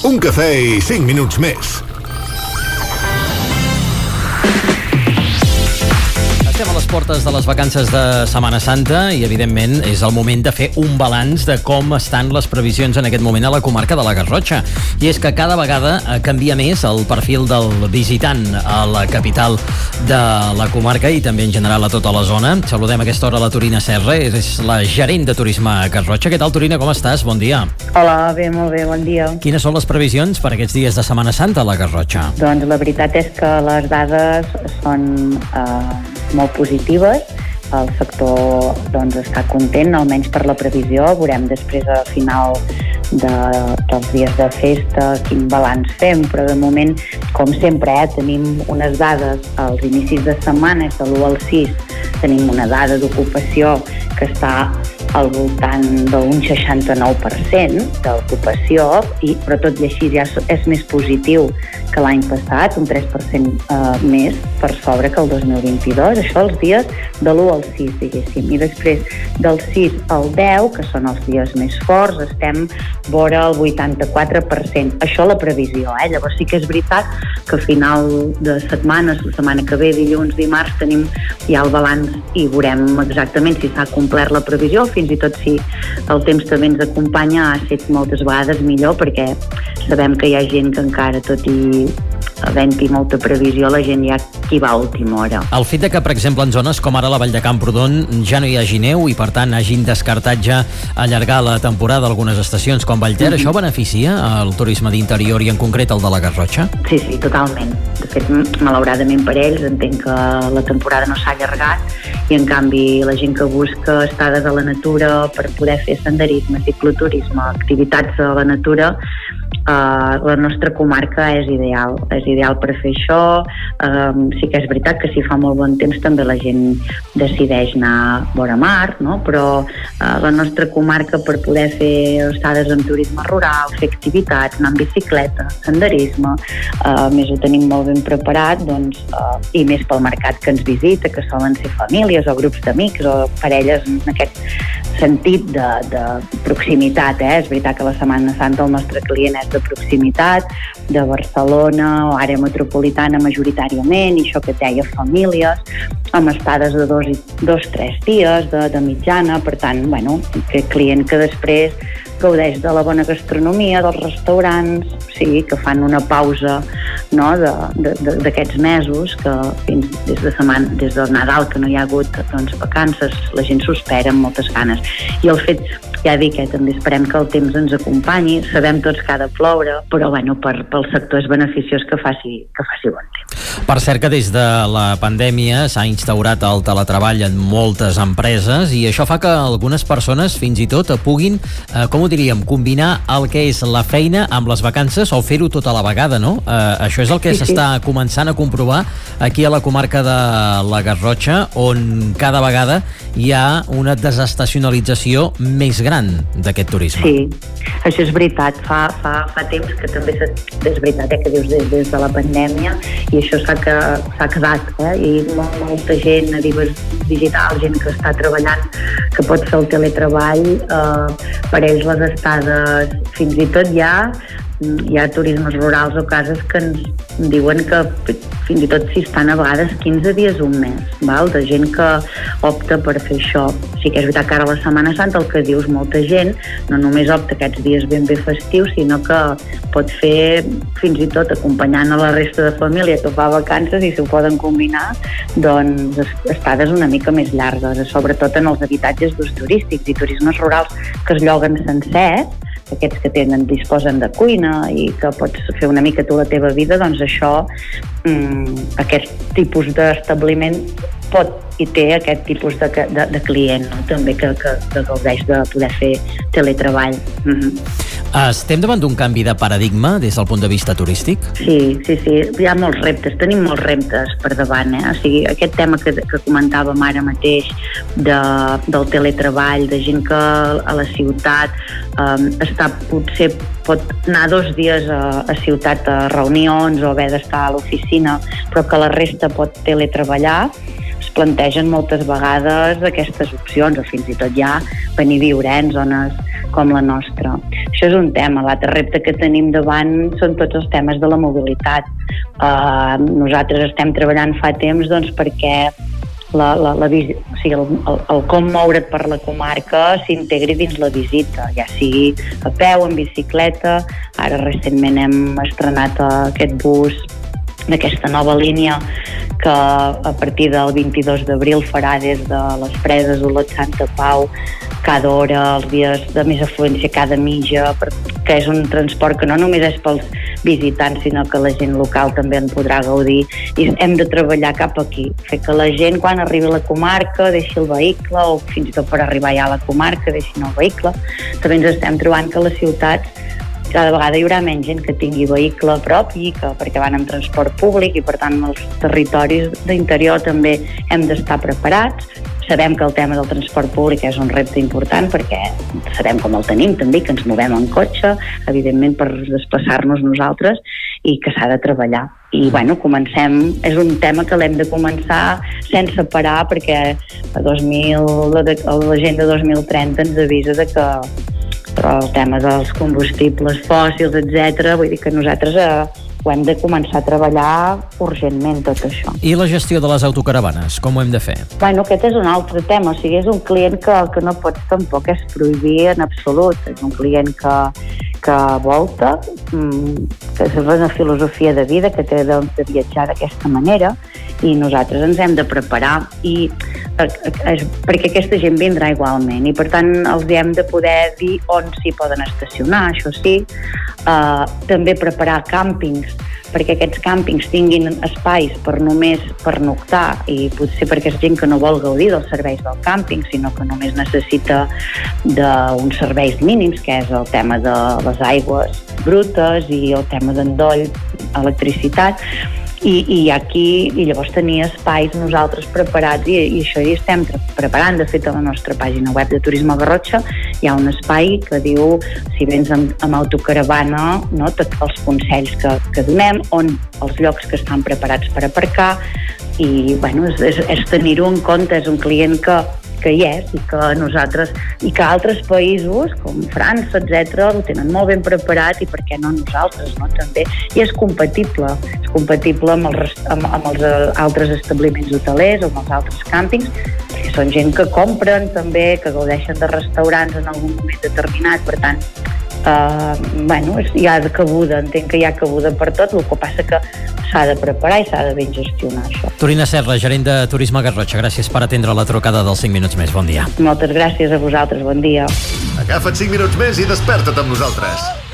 un cafè i 5 minuts més. Estem a les portes de les vacances de Setmana Santa i, evidentment, és el moment de fer un balanç de com estan les previsions en aquest moment a la comarca de la Garrotxa. I és que cada vegada canvia més el perfil del visitant a la capital de la comarca i també en general a tota la zona. Saludem a aquesta hora la Torina Serra, és la gerent de turisme a Garrotxa. Què tal, Torina, com estàs? Bon dia. Hola, molt bé, bon dia. Quines són les previsions per aquests dies de Setmana Santa a la Garrotxa? Doncs la veritat és que les dades són molt positives. El sector doncs, està content, almenys per la previsió. Veurem després a final dels dies de festa quin balanç fem, però de moment, com sempre, tenim unes dades als inicis de setmana, és de l'1 al 6, tenim una dada d'ocupació que està al voltant d'un 69% d'ocupació, però tot i així ja és més positiu que l'any passat, un 3% més per sobre que el 2022, això els dies de l'1 al 6, diguéssim. I després del 6 al 10, que són els dies més forts, estem vora el 84%. Això la previsió, Llavors sí que és veritat que a final de setmana, la setmana que ve, dilluns, dimarts, tenim ja el balanç i veurem exactament si s'ha complert la previsió, fins i tot si el temps també ens acompanya ha estat moltes vegades millor, perquè sabem que hi ha gent que encara, tot i havent-hi molta previsió, la gent ja qui va a última hora. El fet de que, per exemple, en zones com ara la Vall de Camprodon ja no hi hagi neu i, per tant, hagin descartat ja allargar la temporada a algunes estacions com Vallter, això beneficia el turisme d'interior i en concret el de la Garrotxa? Sí, totalment. De fet, malauradament per ells, entenc que la temporada no s'ha allargat i, en canvi, la gent que busca estades a la natura per poder fer senderisme, cicloturisme, activitats a la natura, la nostra comarca és ideal per fer això. Sí que és veritat que si fa molt bon temps també la gent decideix anar a vora mar, no? Però la nostra comarca, per poder fer estades en turisme rural, fer activitats, anar en bicicleta, senderisme, més ho tenim molt ben preparat, doncs, i més pel mercat que ens visita, que solen ser famílies o grups d'amics o parelles en aquest sentit de proximitat. És veritat que la Setmana Santa el nostre client és de proximitat, de Barcelona o àrea metropolitana majoritàriament, i això que deia famílies, amb estades de 2-3 dies de mitjana, per tant, aquest client que després gaudeix de la bona gastronomia, dels restaurants, sí, que fan una pausa, no, d'aquests mesos, que des del Nadal, que no hi ha hagut vacances, la gent s'ho espera amb moltes ganes. I el fet, ja dic, també esperem que el temps ens acompanyi, sabem tots que ha de ploure, però pel sector és beneficiós que faci bon temps. Per cert que des de la pandèmia s'ha instaurat el teletreball en moltes empreses i això fa que algunes persones fins i tot puguin, com ho diríem, combinar el que és la feina amb les vacances o fer-ho tota la vegada, no? Això és el que s'està començant a comprovar aquí a la comarca de la Garrotxa, on cada vegada hi ha una desestacionalització més gran d'aquest turisme. Sí, això és veritat. Fa temps que també és veritat que dius des de la pandèmia, i això s'ha quedat, i molta gent a digital, gent que està treballant, que pot fer el teletreball, per ells les estades, fins i tot hi ha turismes rurals o cases que ens diuen que fins i tot s'hi estan a vegades 15 dies, un mes, de gent que opta per fer això. Sí que és veritat que ara a la Setmana Santa el que dius, molta gent no només opta aquests dies ben bé festius, sinó que pot fer fins i tot acompanyant a la resta de família que fa vacances, i s'ho poden combinar, doncs estades una mica més llargues, sobretot en els habitatges d'ús turístics i turismes rurals que es lloguen sencers, aquests que disposen de cuina i que pots fer una mica tu la teva vida, doncs això, aquest tipus d'establiment pot i té aquest tipus de client, no? També que gaudeix de poder fer teletreball. Estem davant d'un canvi de paradigma des del punt de vista turístic? Sí, hi ha molts reptes, tenim molts reptes per davant, O sigui, aquest tema que comentàvem ara mateix del teletreball, de gent que a la ciutat potser pot anar 2 dies a ciutat a reunions o haver d'estar a l'oficina, però que la resta pot teletreballar, es plantegen moltes vegades aquestes opcions, o fins i tot ja venir a viure en zones com la nostra. Això és un tema. L'altre repte que tenim davant són tots els temes de la mobilitat. Nosaltres estem treballant fa temps perquè el com moure't per la comarca s'integri dins la visita, ja sigui a peu, en bicicleta. Ara recentment hem estrenat aquest bus d'aquesta nova línia que a partir del 22 d'abril farà des de les Preses, Olot, Santa Pau, cada hora, els dies de més afluència, cada mitja, que és un transport que no només és pels visitants, sinó que la gent local també en podrà gaudir, i hem de treballar cap aquí, fer que la gent quan arribi a la comarca deixi el vehicle, o fins i tot per arribar ja a la comarca deixin el vehicle. També ens estem trobant que a les ciutats cada vegada hi haurà menys gent que tingui vehicle propi, perquè van amb transport públic, i per tant els territoris d'interior també hem d'estar preparats. Sabem que el tema del transport públic és un repte important perquè sabem com el tenim també, que ens movem en cotxe, evidentment per desplaçar-nos nosaltres, i que s'ha de treballar. I comencem, és un tema que l'hem de començar sense parar, perquè l'agenda 2030 ens avisa de que el tema dels combustibles fòssils, etc. Vull dir que nosaltres ho hem de començar a treballar urgentment, tot això. I la gestió de les autocaravanes, com ho hem de fer? Aquest és un altre tema. O sigui, és un client que no pots tampoc és prohibir en absolut. És un client que volta, que és una filosofia de vida, que té de viatjar d'aquesta manera, i nosaltres ens hem de preparar perquè aquesta gent vindrà igualment, i per tant els hem de poder dir on s'hi poden estacionar, això sí. També preparar càmpings, perquè aquests càmpings tinguin espais per només pernoctar, i potser perquè és gent que no vol gaudir dels serveis del càmping, sinó que només necessita d'uns serveis mínims, que és el tema de les aigües brutes i el tema d'endoll, electricitat, i aquí, i llavors tenir espais nosaltres preparats, i això hi estem preparant. De fet, a la nostra pàgina web de Turisme Garrotxa hi ha un espai que diu, si vens amb autocaravana, no, tots els consells que donem, on els llocs que estan preparats per aparcar, i és tenir-ho en compte. És un client que hi és, i que nosaltres, i que altres països com França, etc., ho tenen molt ben preparat, i per què no nosaltres, no? També, i és compatible amb els altres establiments hotelers o amb els altres càmpings, que són gent que compren també, que gaudeixen de restaurants en algun moment determinat. Per tant, hi ha cabuda, entenc que hi ha cabuda per tot, el que passa que s'ha de preparar i s'ha de ben gestionar això. Torina Serra, gerent de Turisme Garrotxa, gràcies per atendre la trucada dels 5 minuts més. Bon dia. Moltes gràcies a vosaltres, bon dia. Agafa't 5 minuts més i desperta't amb nosaltres.